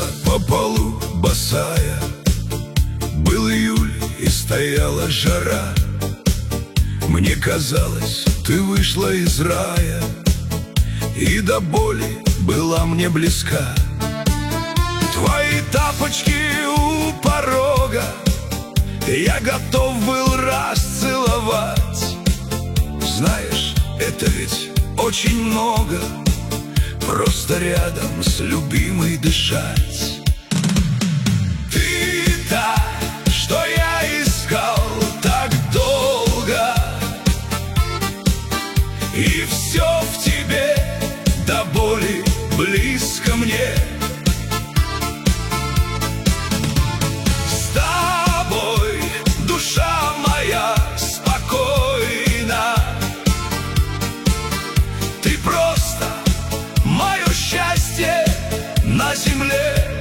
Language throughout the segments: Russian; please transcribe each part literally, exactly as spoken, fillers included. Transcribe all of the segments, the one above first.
по полу босая. Был июль и стояла жара. Мне казалось, ты вышла из рая и до боли была мне близка. Твои тапочки у порога я готов был расцеловать. Знаешь, это ведь очень много, просто рядом с любимой дышать. Ты та, что я искал так долго, и все в тебе до боли близко мне. С тобой душа моя спокойна. Ты просто мое счастье на земле.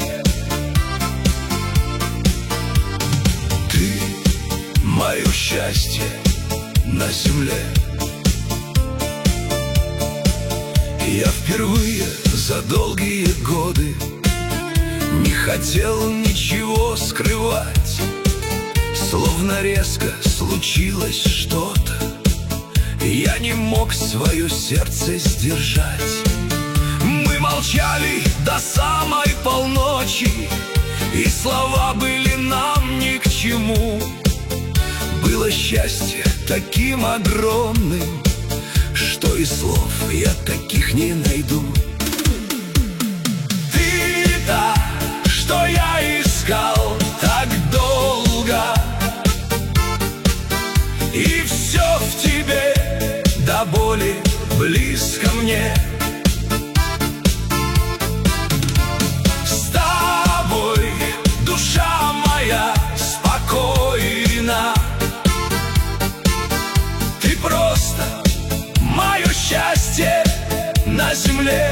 Ты мое счастье на земле. Я впервые за долгие годы не хотел ничего скрывать. Словно резко случилось что-то, я не мог свое сердце сдержать. Мы молчали до самой полночи, и слова были нам ни к чему. Было счастье таким огромным, что и слов я таких не найду. Ты та, что я искал так долго, и все в тебе до боли близко мне. С тобой душа моя спокойна. Ты просто мое счастье на земле.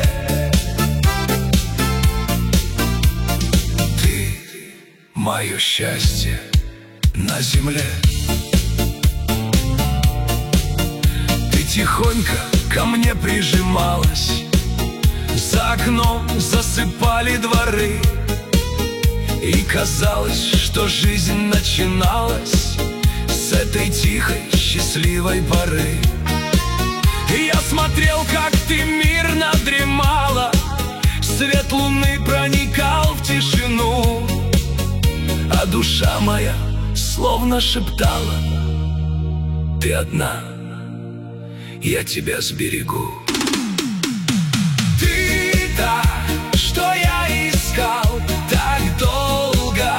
Ты мое счастье на земле. Ты тихонько ко мне прижималась, за окном засыпали дворы, и казалось, что жизнь начиналась с этой тихой, счастливой поры. И я смотрел, как ты мирно дремала, свет луны проникал в тишину, а душа моя словно шептала: ты одна, я тебя сберегу. Ты та, что я искал так долго,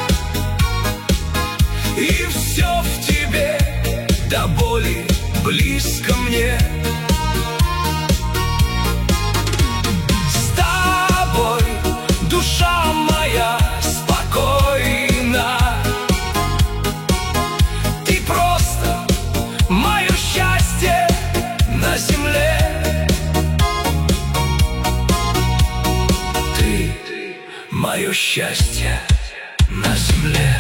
и все в тебе до боли близко мне. С тобой душа моя спокойна. Ты просто мое счастье на земле. Ты мое счастье на земле.